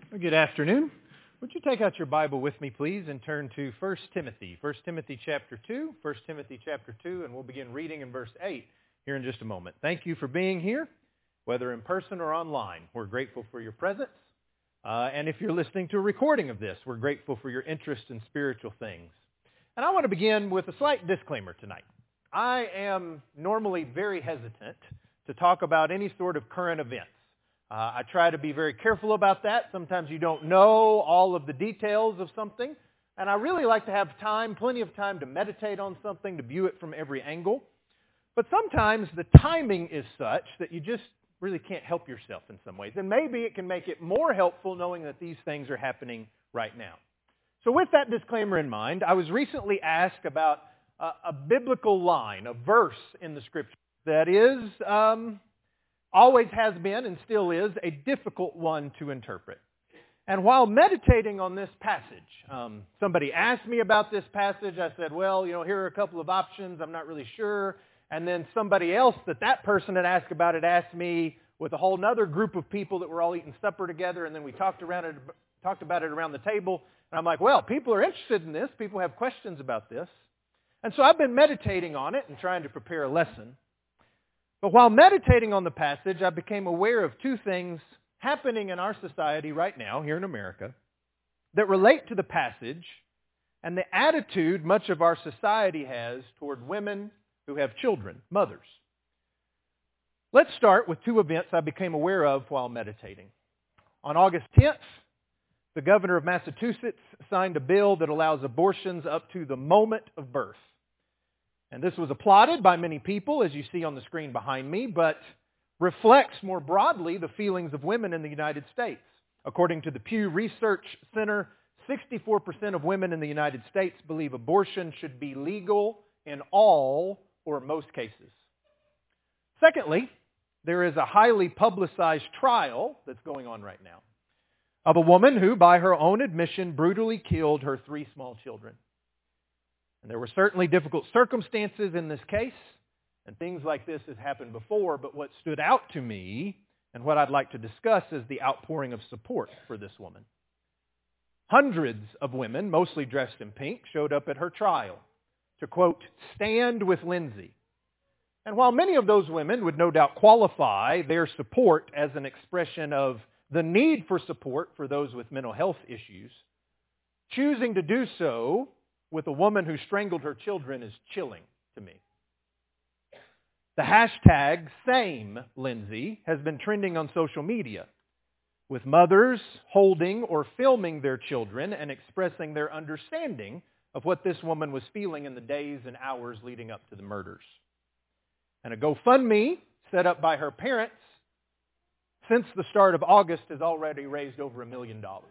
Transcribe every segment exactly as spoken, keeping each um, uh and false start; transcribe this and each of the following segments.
Well, good afternoon. Would you take out your Bible with me, please, and turn to First Timothy. First Timothy chapter two. First Timothy chapter two, and we'll begin reading in verse eight here in just a moment. Thank you for being here, whether in person or online. We're grateful for your presence. Uh, and if you're listening to a recording of this, we're grateful for your interest in spiritual things. And I want to begin with a slight disclaimer tonight. I am normally very hesitant to talk about any sort of current events. Uh, I try to be very careful about that. Sometimes you don't know all of the details of something. And I really like to have time, plenty of time to meditate on something, to view it from every angle. But sometimes the timing is such that you just really can't help yourself in some ways. And maybe it can make it more helpful knowing that these things are happening right now. So with that disclaimer in mind, I was recently asked about a, a biblical line, a verse in the Scripture that is... Um, always has been and still is a difficult one to interpret. And while meditating on this passage, um, somebody asked me about this passage. I said, well, you know, here are a couple of options. I'm not really sure. And then somebody else that that person had asked about it asked me with a whole other group of people that were all eating supper together. And then we talked around it, talked about it around the table. And I'm like, well, people are interested in this. People have questions about this. And so I've been meditating on it and trying to prepare a lesson. But while meditating on the passage, I became aware of two things happening in our society right now, here in America, that relate to the passage and the attitude much of our society has toward women who have children, mothers. Let's start with two events I became aware of while meditating. On August tenth, the governor of Massachusetts signed a bill that allows abortions up to the moment of birth. And this was applauded by many people, as you see on the screen behind me, but reflects more broadly the feelings of women in the United States. According to the Pew Research Center, sixty-four percent of women in the United States believe abortion should be legal in all or most cases. Secondly, there is a highly publicized trial that's going on right now of a woman who, by her own admission, brutally killed her three small children. And there were certainly difficult circumstances in this case, and things like this has happened before, but what stood out to me, and what I'd like to discuss, is the outpouring of support for this woman. Hundreds of women, mostly dressed in pink, showed up at her trial to, quote, stand with Lindsay. And while many of those women would no doubt qualify their support as an expression of the need for support for those with mental health issues, choosing to do so with a woman who strangled her children is chilling to me. The hashtag SameLindsay has been trending on social media, with mothers holding or filming their children and expressing their understanding of what this woman was feeling in the days and hours leading up to the murders. And a GoFundMe set up by her parents since the start of August has already raised over a million dollars.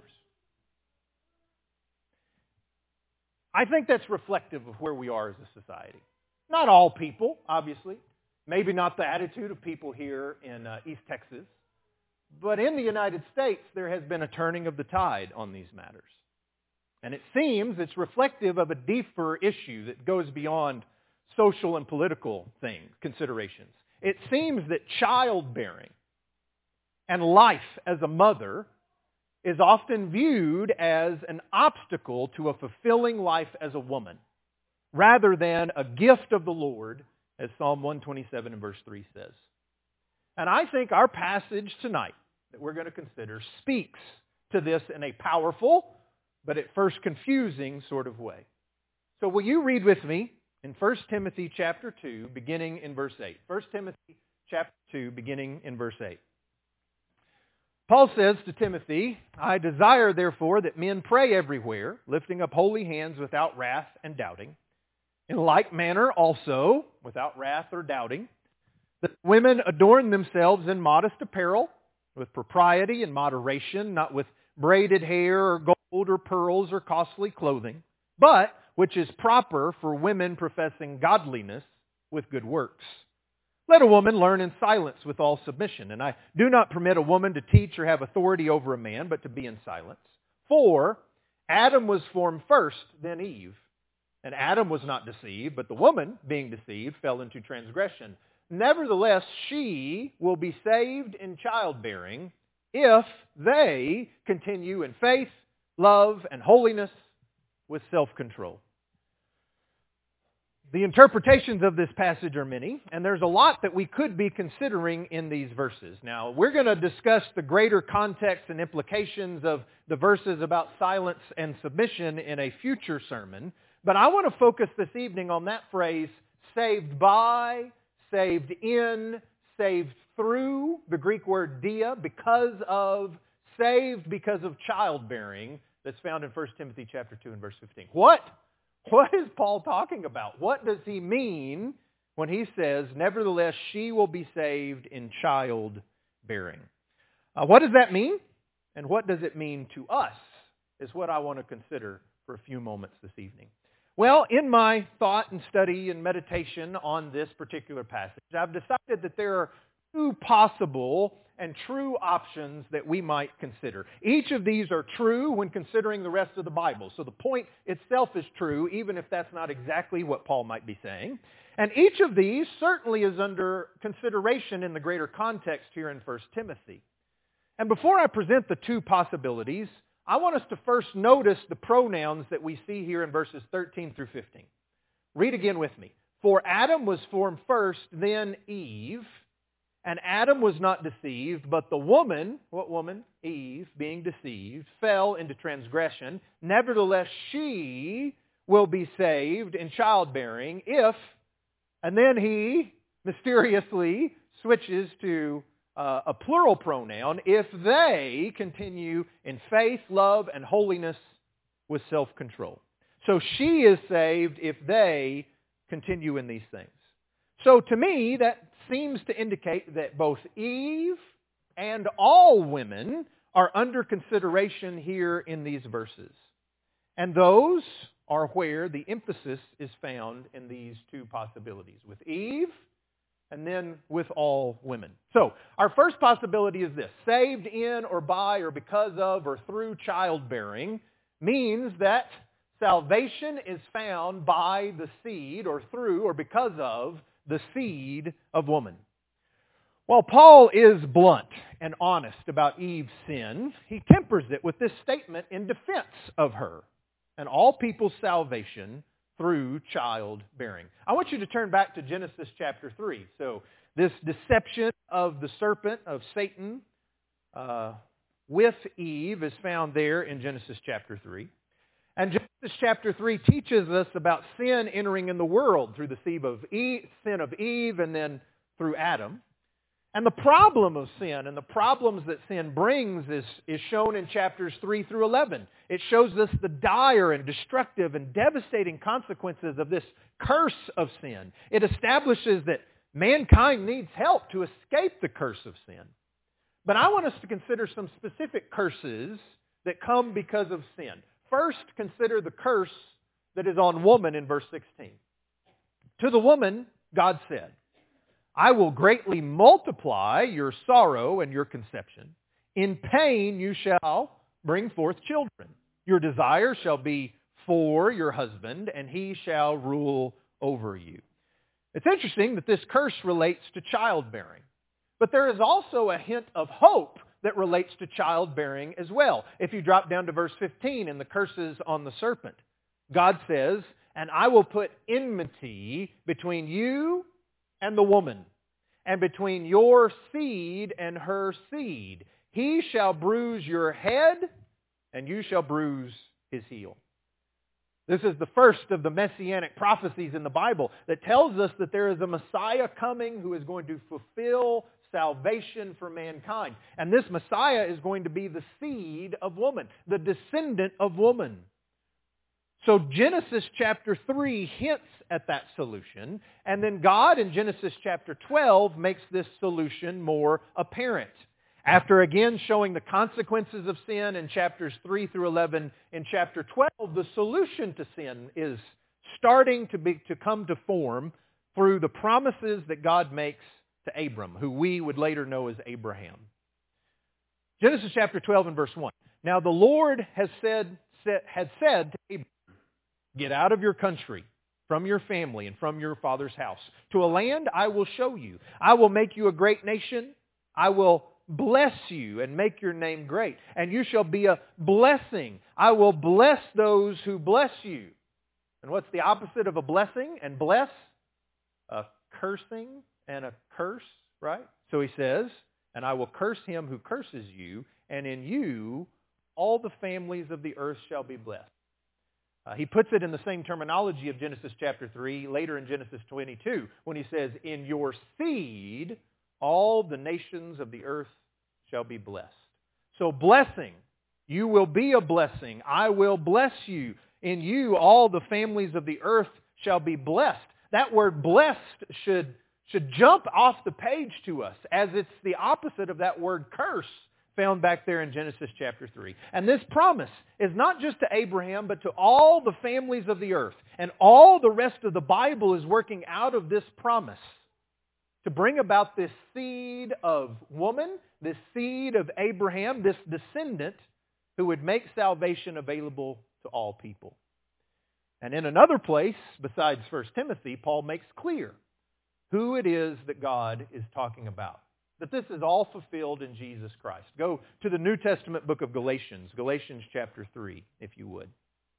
I think that's reflective of where we are as a society. Not all people, obviously. Maybe not the attitude of people here in uh, East Texas. But in the United States, there has been a turning of the tide on these matters. And it seems it's reflective of a deeper issue that goes beyond social and political things, considerations. It seems that childbearing and life as a mother is often viewed as an obstacle to a fulfilling life as a woman, rather than a gift of the Lord, as Psalm one twenty-seven and verse three says. And I think our passage tonight that we're going to consider speaks to this in a powerful, but at first confusing sort of way. So will you read with me in First Timothy chapter two, beginning in verse eight. First Timothy chapter two, beginning in verse eight. Paul says to Timothy, I desire, therefore, that men pray everywhere, lifting up holy hands without wrath and doubting. In like manner also, without wrath or doubting, that women adorn themselves in modest apparel, with propriety and moderation, not with braided hair or gold or pearls or costly clothing, but which is proper for women professing godliness with good works. Let a woman learn in silence with all submission. And I do not permit a woman to teach or have authority over a man, but to be in silence. For Adam was formed first, then Eve. And Adam was not deceived, but the woman, being deceived, fell into transgression. Nevertheless, she will be saved in childbearing if they continue in faith, love, and holiness with self-control. The interpretations of this passage are many, and there's a lot that we could be considering in these verses. Now, we're going to discuss the greater context and implications of the verses about silence and submission in a future sermon, but I want to focus this evening on that phrase, saved by, saved in, saved through, the Greek word dia, because of, saved because of childbearing, that's found in First Timothy chapter two and verse fifteen. What? What is Paul talking about? What does he mean when he says, nevertheless, she will be saved in childbearing? Uh, what does that mean? And what does it mean to us is what I want to consider for a few moments this evening. Well, in my thought and study and meditation on this particular passage, I've decided that there are two possible and true options that we might consider. Each of these are true when considering the rest of the Bible. So the point itself is true, even if that's not exactly what Paul might be saying. And each of these certainly is under consideration in the greater context here in First Timothy. And before I present the two possibilities, I want us to first notice the pronouns that we see here in verses thirteen through fifteen. Read again with me. For Adam was formed first, then Eve. And Adam was not deceived, but the woman, what woman? Eve, being deceived, fell into transgression. Nevertheless, she will be saved in childbearing if, and then he mysteriously switches to uh, a plural pronoun, if they continue in faith, love, and holiness with self-control. So she is saved if they continue in these things. So to me, that seems to indicate that both Eve and all women are under consideration here in these verses. And those are where the emphasis is found in these two possibilities, with Eve and then with all women. So, our first possibility is this: saved in or by or because of or through childbearing means that salvation is found by the seed or through or because of the seed of woman. While Paul is blunt and honest about Eve's sin, he tempers it with this statement in defense of her and all people's salvation through childbearing. I want you to turn back to Genesis chapter three. So this deception of the serpent, of Satan, uh, with Eve is found there in Genesis chapter three. And Genesis chapter three teaches us about sin entering in the world through the seed of Eve, sin of Eve and then through Adam. And the problem of sin and the problems that sin brings is, is shown in chapters three through eleven. It shows us the dire and destructive and devastating consequences of this curse of sin. It establishes that mankind needs help to escape the curse of sin. But I want us to consider some specific curses that come because of sin. First, consider the curse that is on woman in verse sixteen. To the woman, God said, I will greatly multiply your sorrow and your conception. In pain you shall bring forth children. Your desire shall be for your husband, and he shall rule over you. It's interesting that this curse relates to childbearing. But there is also a hint of hope that relates to childbearing as well. If you drop down to verse fifteen in the curses on the serpent, God says, and I will put enmity between you and the woman, and between your seed and her seed. He shall bruise your head, and you shall bruise his heel. This is the first of the messianic prophecies in the Bible that tells us that there is a Messiah coming who is going to fulfill salvation for mankind. And this Messiah is going to be the seed of woman, the descendant of woman. So Genesis chapter three hints at that solution, and then God in Genesis chapter twelve makes this solution more apparent. After again showing the consequences of sin in chapters three through eleven, in chapter twelve, the solution to sin is starting to be to come to form through the promises that God makes to Abram, who we would later know as Abraham. Genesis chapter twelve and verse one. Now the Lord has said, said had said to Abram, get out of your country, from your family, and from your father's house, to a land I will show you. I will make you a great nation. I will bless you and make your name great, and you shall be a blessing. I will bless those who bless you. And what's the opposite of a blessing and bless? A cursing and a curse, right? So he says, and I will curse him who curses you, and in you all the families of the earth shall be blessed. Uh, he puts it in the same terminology of Genesis chapter three, later in Genesis twenty-two, when he says, in your seed all the nations of the earth shall be blessed. So blessing, you will be a blessing. I will bless you. In you all the families of the earth shall be blessed. That word blessed should, should jump off the page to us, as it's the opposite of that word curse found back there in Genesis chapter three. And this promise is not just to Abraham, but to all the families of the earth. And all the rest of the Bible is working out of this promise to bring about this seed of woman, this seed of Abraham, this descendant who would make salvation available to all people. And in another place, besides First Timothy, Paul makes clear who it is that God is talking about. That this is all fulfilled in Jesus Christ. Go to the New Testament book of Galatians, Galatians chapter three, if you would.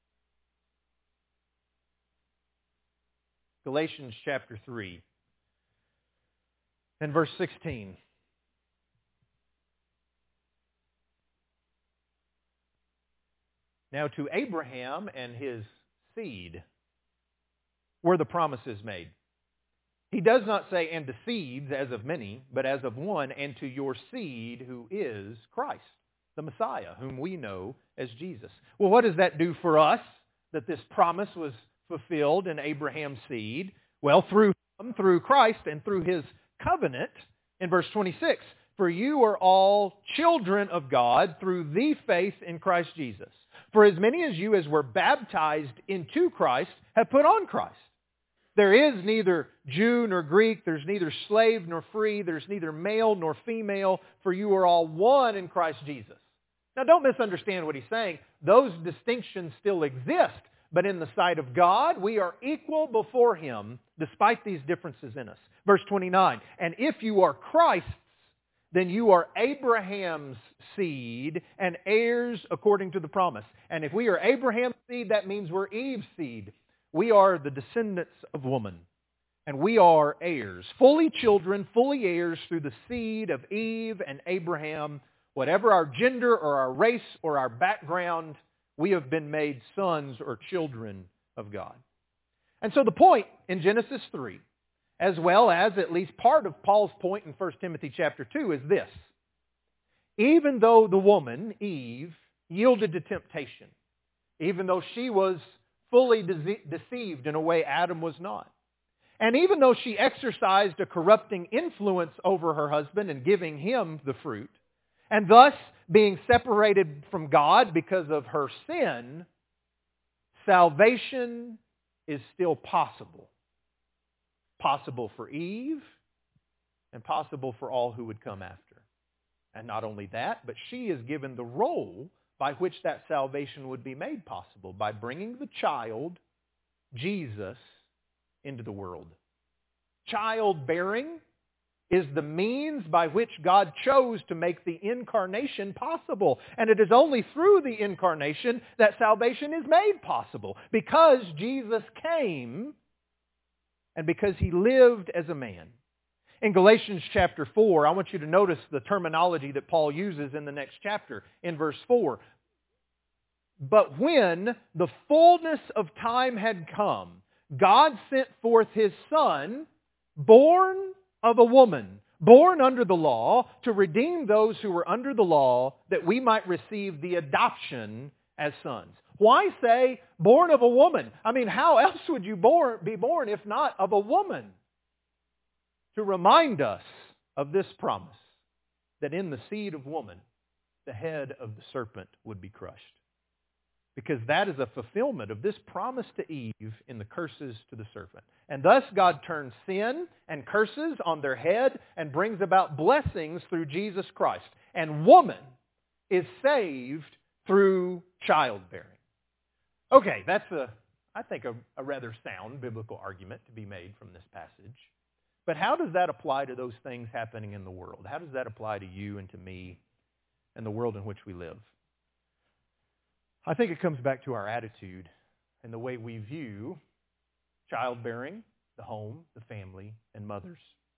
Galatians chapter three and verse sixteen. Now to Abraham and his seed were the promises made. He does not say, and to seeds as of many, but as of one, and to your seed who is Christ, the Messiah, whom we know as Jesus. Well, what does that do for us, that this promise was fulfilled in Abraham's seed? Well, through him, through Christ, and through his covenant, in verse twenty-six, for you are all children of God through the faith in Christ Jesus. For as many as you as were baptized into Christ have put on Christ. There is neither Jew nor Greek, there's neither slave nor free, there's neither male nor female, for you are all one in Christ Jesus. Now don't misunderstand what he's saying. Those distinctions still exist, but in the sight of God, we are equal before him, despite these differences in us. Verse twenty-nine, and if you are Christ's, then you are Abraham's seed and heirs according to the promise. And if we are Abraham's seed, that means we're Eve's seed. We are the descendants of woman, and we are heirs, fully children, fully heirs through the seed of Eve and Abraham. Whatever our gender or our race or our background, we have been made sons or children of God. And so the point in Genesis three, as well as at least part of Paul's point in First Timothy chapter two, is this. Even though the woman, Eve, yielded to temptation, even though she was fully de- deceived in a way Adam was not, and even though she exercised a corrupting influence over her husband and giving him the fruit, and thus being separated from God because of her sin, salvation is still possible. Possible for Eve and possible for all who would come after. And not only that, but she is given the role by which that salvation would be made possible, by bringing the child, Jesus, into the world. Childbearing is the means by which God chose to make the incarnation possible. And it is only through the incarnation that salvation is made possible, because Jesus came and because he lived as a man. In Galatians chapter four, I want you to notice the terminology that Paul uses in the next chapter, in verse four. But when the fullness of time had come, God sent forth his Son, born of a woman, born under the law, to redeem those who were under the law, that we might receive the adoption as sons. Why say born of a woman? I mean, how else would you born, be born if not of a woman? To remind us of this promise, that in the seed of woman, the head of the serpent would be crushed. Because that is a fulfillment of this promise to Eve in the curses to the serpent. And thus God turns sin and curses on their head and brings about blessings through Jesus Christ. And woman is saved through childbearing. Okay, that's, a, I think, a, a rather sound biblical argument to be made from this passage. But how does that apply to those things happening in the world? How does that apply to you and to me and the world in which we live? I think it comes back to our attitude and the way we view childbearing, the home, the family, and mothers.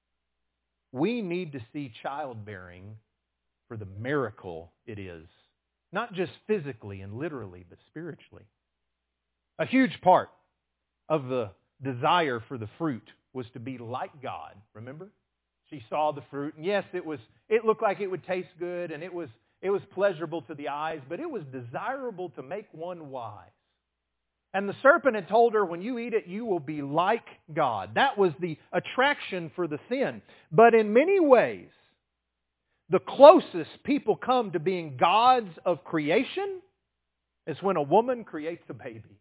We need to see childbearing for the miracle it is, not just physically and literally, but spiritually. A huge part of the desire for the fruit was to be like God, remember? She saw the fruit, and yes, it was it looked like it would taste good, and it was it was pleasurable to the eyes, but it was desirable to make one wise. And the serpent had told her, when you eat it, you will be like God. That was the attraction for the sin. But in many ways, the closest people come to being gods of creation is when a woman creates a baby.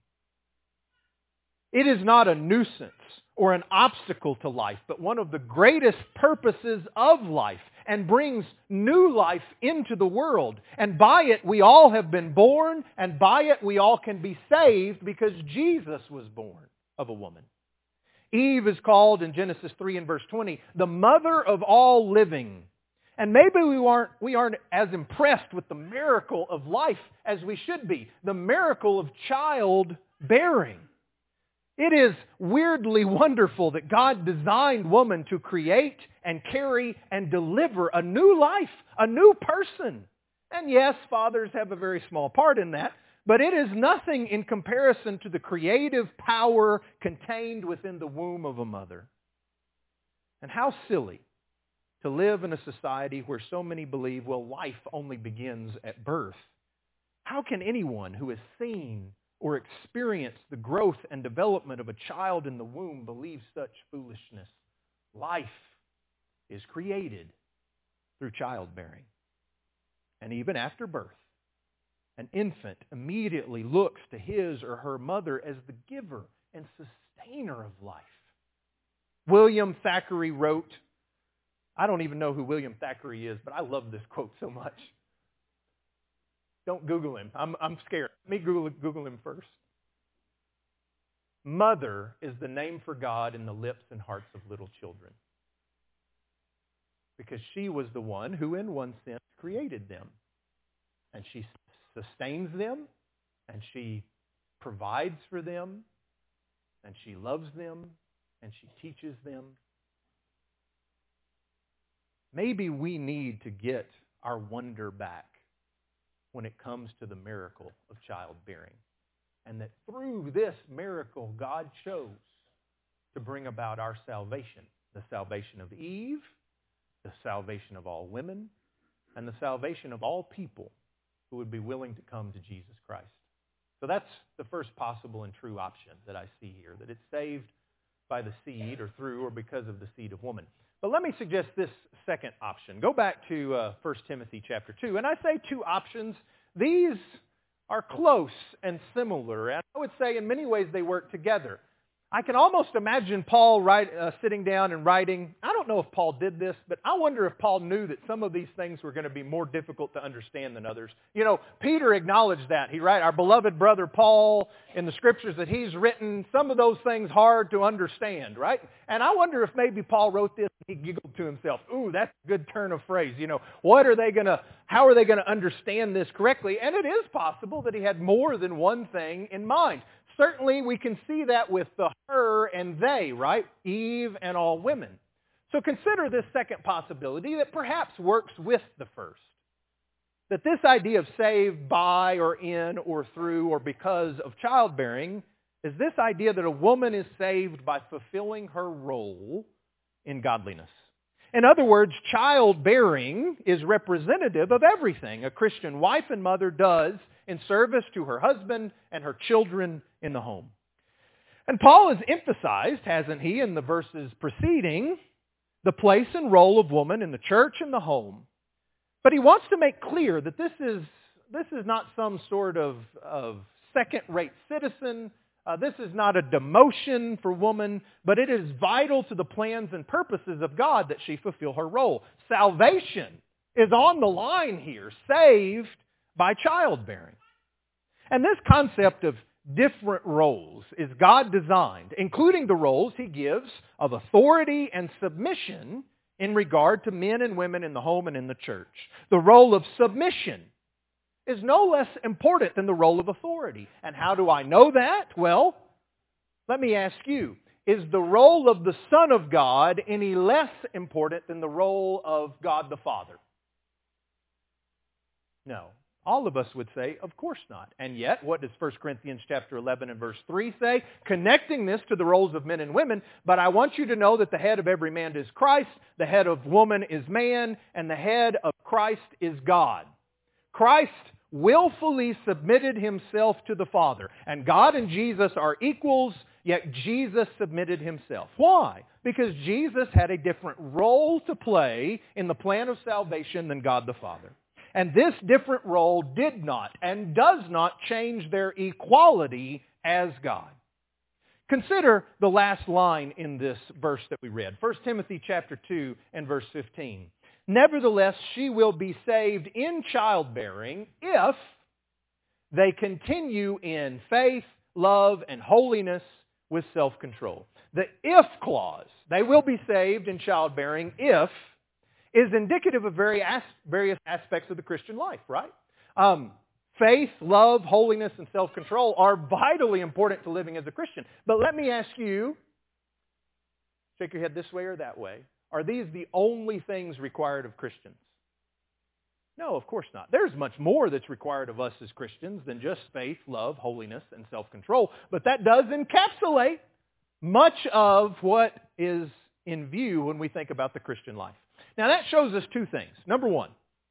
It is not a nuisance or an obstacle to life, but one of the greatest purposes of life, and brings new life into the world. And by it we all have been born, and by it we all can be saved because Jesus was born of a woman. Eve is called in Genesis three and verse twenty, the mother of all living. And maybe we aren't, we aren't as impressed with the miracle of life as we should be, the miracle of childbearing. It is weirdly wonderful that God designed woman to create and carry and deliver a new life, a new person. And yes, fathers have a very small part in that, but it is nothing in comparison to the creative power contained within the womb of a mother. And how silly to live in a society where so many believe, well, life only begins at birth. How can anyone who has seen or experience the growth and development of a child in the womb believe such foolishness? Life is created through childbearing. And even after birth, an infant immediately looks to his or her mother as the giver and sustainer of life. William Thackeray wrote, I don't even know who William Thackeray is, but I love this quote so much. Don't Google him. I'm, I'm scared. Let me Google, Google him first. Mother is the name for God in the lips and hearts of little children. Because she was the one who, in one sense, created them. And she sustains them, and she provides for them, and she loves them, and she teaches them. Maybe we need to get our wonder back when it comes to the miracle of childbearing. And that through this miracle, God chose to bring about our salvation. The salvation of Eve, the salvation of all women, and the salvation of all people who would be willing to come to Jesus Christ. So that's the first possible and true option that I see here, that it's saved by the seed or through or because of the seed of woman. But let me suggest this second option. Go back to uh, First Timothy chapter two. And I say two options. These are close and similar. And I would say in many ways they work together. I can almost imagine Paul write, uh, sitting down and writing. I don't know if Paul did this, but I wonder if Paul knew that some of these things were going to be more difficult to understand than others. You know, Peter acknowledged that. He wrote, our beloved brother Paul, in the scriptures that he's written, some of those things hard to understand, right? And I wonder if maybe Paul wrote this and he giggled to himself. Ooh, that's a good turn of phrase. You know, what are they going to, how are they going to understand this correctly? And it is possible that he had more than one thing in mind. Certainly, we can see that with the her and they, right? Eve and all women. So consider this second possibility that perhaps works with the first. That this idea of saved by or in or through or because of childbearing is this idea that a woman is saved by fulfilling her role in godliness. In other words, childbearing is representative of everything a Christian wife and mother does in service to her husband and her children in the home. And Paul has emphasized, hasn't he, in the verses preceding, the place and role of woman in the church and the home. But he wants to make clear that this is, this is not some sort of, of second-rate citizen. Uh, this is not a demotion for woman, but it is vital to the plans and purposes of God that she fulfill her role. Salvation is on the line here, saved by childbearing. And this concept of different roles is God designed, including the roles He gives of authority and submission in regard to men and women in the home and in the church. The role of submission is no less important than the role of authority. And how do I know that? Well, let me ask you, is the role of the Son of God any less important than the role of God the Father? No. All of us would say, of course not. And yet, what does First Corinthians chapter eleven and verse three say? Connecting this to the roles of men and women, but I want you to know that the head of every man is Christ, the head of woman is man, and the head of Christ is God. Christ willfully submitted Himself to the Father, and God and Jesus are equals, yet Jesus submitted Himself. Why? Because Jesus had a different role to play in the plan of salvation than God the Father. And this different role did not and does not change their equality as God. Consider the last line in this verse that we read. First Timothy chapter two and verse fifteen. Nevertheless, she will be saved in childbearing if they continue in faith, love, and holiness with self-control. The if clause, they will be saved in childbearing if, is indicative of very as- various aspects of the Christian life, right? Um, faith, love, holiness, and self-control are vitally important to living as a Christian. But let me ask you, shake your head this way or that way, are these the only things required of Christians? No, of course not. There's much more that's required of us as Christians than just faith, love, holiness, and self-control. But that does encapsulate much of what is in view when we think about the Christian life. Now that shows us two things. Number one,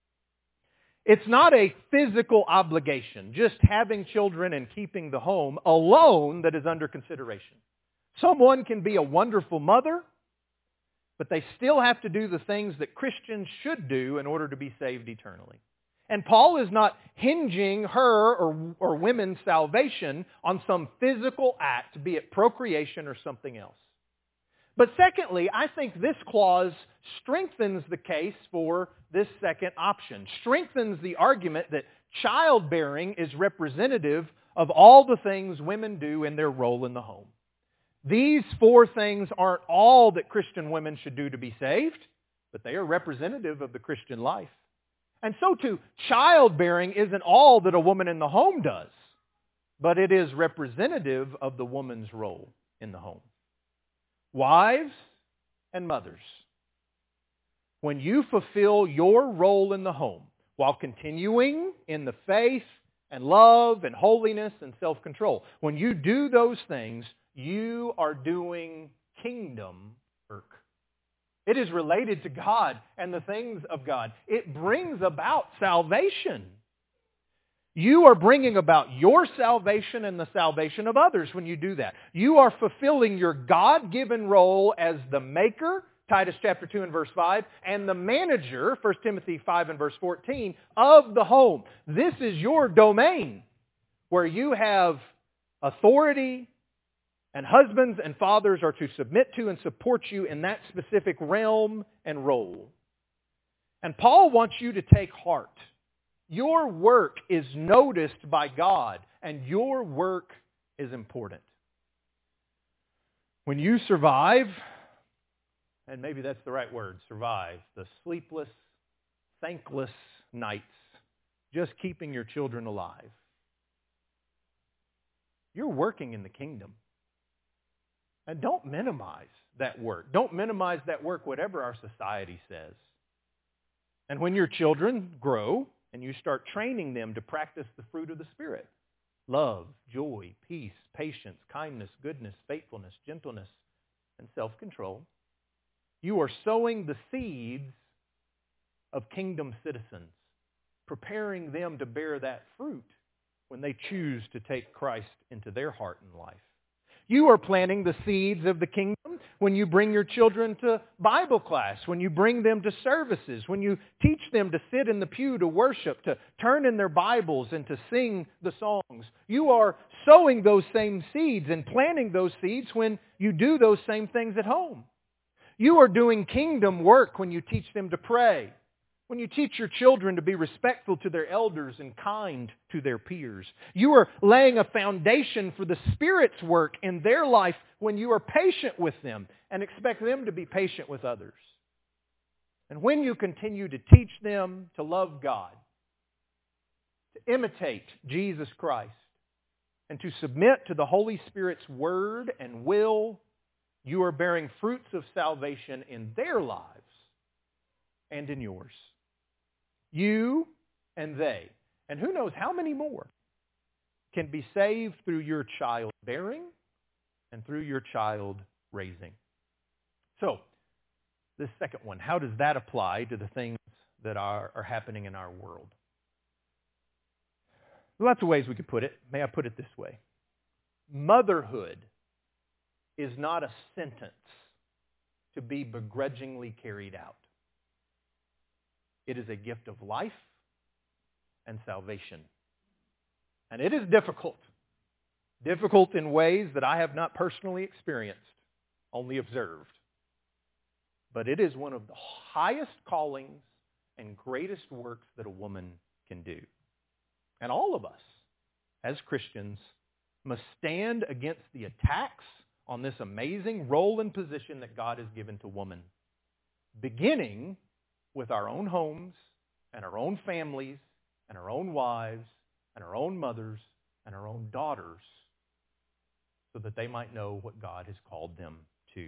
it's not a physical obligation, just having children and keeping the home alone that is under consideration. Someone can be a wonderful mother, but they still have to do the things that Christians should do in order to be saved eternally. And Paul is not hinging her or, or women's salvation on some physical act, be it procreation or something else. But secondly, I think this clause strengthens the case for this second option, strengthens the argument that childbearing is representative of all the things women do in their role in the home. These four things aren't all that Christian women should do to be saved, but they are representative of the Christian life. And so too, childbearing isn't all that a woman in the home does, but it is representative of the woman's role in the home. Wives and mothers, when you fulfill your role in the home while continuing in the faith and love and holiness and self-control, when you do those things, you are doing kingdom work. It is related to God and the things of God. It brings about salvation. You are bringing about your salvation and the salvation of others when you do that. You are fulfilling your God-given role as the maker, Titus chapter two and verse five, and the manager, First Timothy five and verse fourteen, of the home. This is your domain where you have authority, and husbands and fathers are to submit to and support you in that specific realm and role. And Paul wants you to take heart. Your work is noticed by God, and your work is important. When you survive, and maybe that's the right word, survive, the sleepless, thankless nights, just keeping your children alive, you're working in the kingdom. And don't minimize that work. Don't minimize that work, whatever our society says. And when your children grow, and you start training them to practice the fruit of the Spirit, love, joy, peace, patience, kindness, goodness, faithfulness, gentleness, and self-control, you are sowing the seeds of kingdom citizens, preparing them to bear that fruit when they choose to take Christ into their heart and life. You are planting the seeds of the kingdom when you bring your children to Bible class, when you bring them to services, when you teach them to sit in the pew to worship, to turn in their Bibles and to sing the songs. You are sowing those same seeds and planting those seeds when you do those same things at home. You are doing kingdom work when you teach them to pray, when you teach your children to be respectful to their elders and kind to their peers. You are laying a foundation for the Spirit's work in their life when you are patient with them and expect them to be patient with others. And when you continue to teach them to love God, to imitate Jesus Christ, and to submit to the Holy Spirit's word and will, you are bearing fruits of salvation in their lives and in yours. You and they, and who knows how many more, can be saved through your childbearing and through your child raising. So, this second one, how does that apply to the things that are, are happening in our world? Lots of ways we could put it. May I put it this way? Motherhood is not a sentence to be begrudgingly carried out. It is a gift of life and salvation. And it is difficult. Difficult in ways that I have not personally experienced, only observed. But it is one of the highest callings and greatest works that a woman can do. And all of us, as Christians, must stand against the attacks on this amazing role and position that God has given to woman, beginning with our own homes and our own families and our own wives and our own mothers and our own daughters, so that they might know what God has called them to.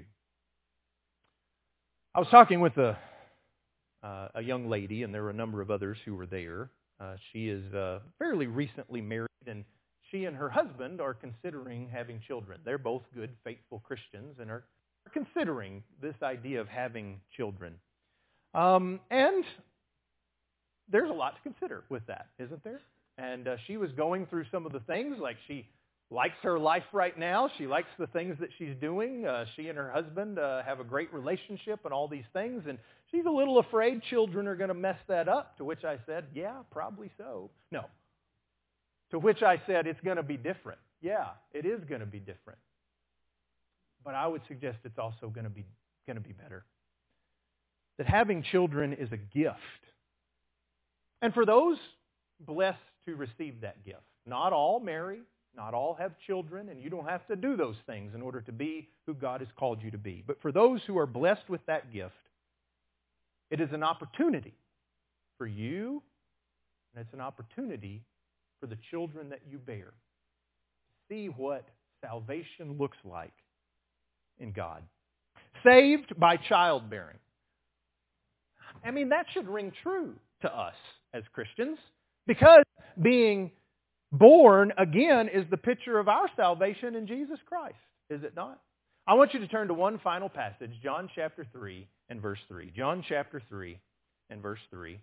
I was talking with a, uh, a young lady, and there were a number of others who were there. Uh, she is uh, fairly recently married, and she and her husband are considering having children. They're both good, faithful Christians and are considering this idea of having children. Um, and there's a lot to consider with that, isn't there? And uh, she was going through some of the things, like she likes her life right now. She likes the things that she's doing. Uh, she and her husband uh, have a great relationship and all these things. And she's a little afraid children are going to mess that up, to which I said, yeah, probably so. No. To which I said, it's going to be different. Yeah, it is going to be different. But I would suggest it's also going to be going to be better. That having children is a gift. And for those blessed to receive that gift, not all marry, not all have children, and you don't have to do those things in order to be who God has called you to be. But for those who are blessed with that gift, it is an opportunity for you, and it's an opportunity for the children that you bear to see what salvation looks like in God. Saved by childbearing. I mean, that should ring true to us as Christians, because being born again is the picture of our salvation in Jesus Christ, is it not? I want you to turn to one final passage, John chapter three and verse three. John chapter three and verse three.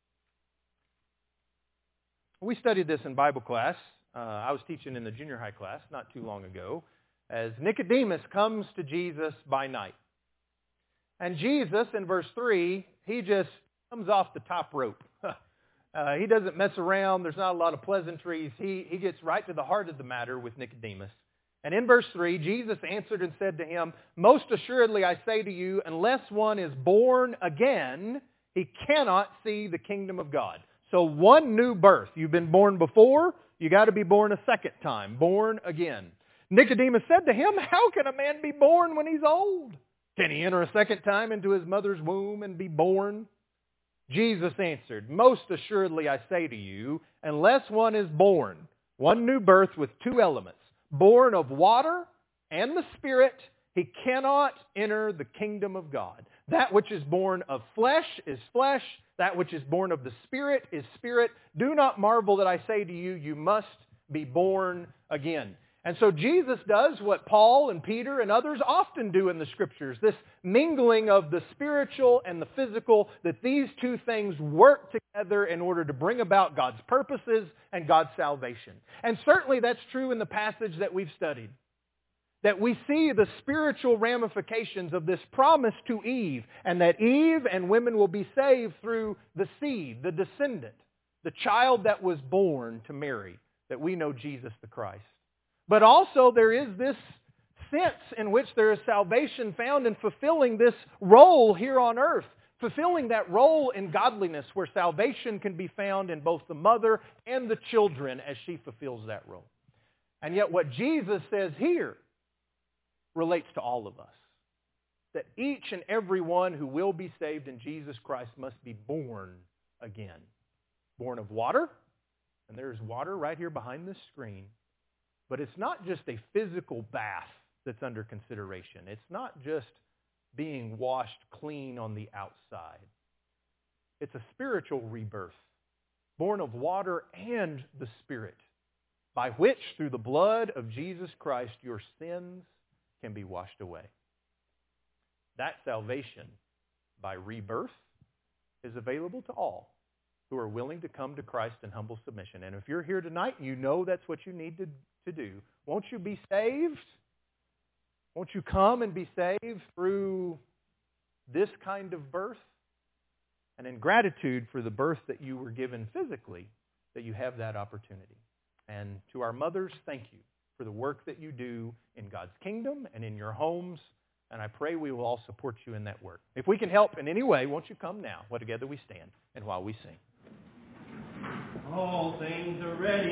We studied this in Bible class. Uh, I was teaching in the junior high class not too long ago, as Nicodemus comes to Jesus by night. And Jesus, in verse three, he just comes off the top rope. Uh, he doesn't mess around. There's not a lot of pleasantries. He, he gets right to the heart of the matter with Nicodemus. And in verse three, Jesus answered and said to him, "Most assuredly I say to you, unless one is born again, he cannot see the kingdom of God." So one new birth. You've been born before, you got to be born a second time, born again. Nicodemus said to him, "How can a man be born when he's old? Can he enter a second time into his mother's womb and be born?" Jesus answered, "Most assuredly I say to you, unless one is born, one new birth with two elements, born of water and the Spirit, he cannot enter the kingdom of God. That which is born of flesh is flesh. That which is born of the Spirit is spirit. Do not marvel that I say to you, you must be born again." And so Jesus does what Paul and Peter and others often do in the Scriptures, this mingling of the spiritual and the physical, that these two things work together in order to bring about God's purposes and God's salvation. And certainly that's true in the passage that we've studied, that we see the spiritual ramifications of this promise to Eve, and that Eve and women will be saved through the seed, the descendant, the child that was born to Mary, that we know Jesus the Christ. But also there is this sense in which there is salvation found in fulfilling this role here on earth fulfilling that role in godliness where salvation can be found in both the mother and the children as she fulfills that role. And yet what Jesus says here relates to all of us. That each and every one who will be saved in Jesus Christ must be born again. Born of water, and there's water right here behind this screen. But it's not just a physical bath that's under consideration. It's not just being washed clean on the outside. It's a spiritual rebirth, born of water and the Spirit, by which, through the blood of Jesus Christ, your sins can be washed away. That salvation by rebirth is available to all who are willing to come to Christ in humble submission. And if you're here tonight and you know that's what you need to, to do, won't you be saved? Won't you come and be saved through this kind of birth? And in gratitude for the birth that you were given physically, that you have that opportunity. And to our mothers, thank you for the work that you do in God's kingdom and in your homes. And I pray we will all support you in that work. If we can help in any way, won't you come now while together we stand and while we sing. All things are ready.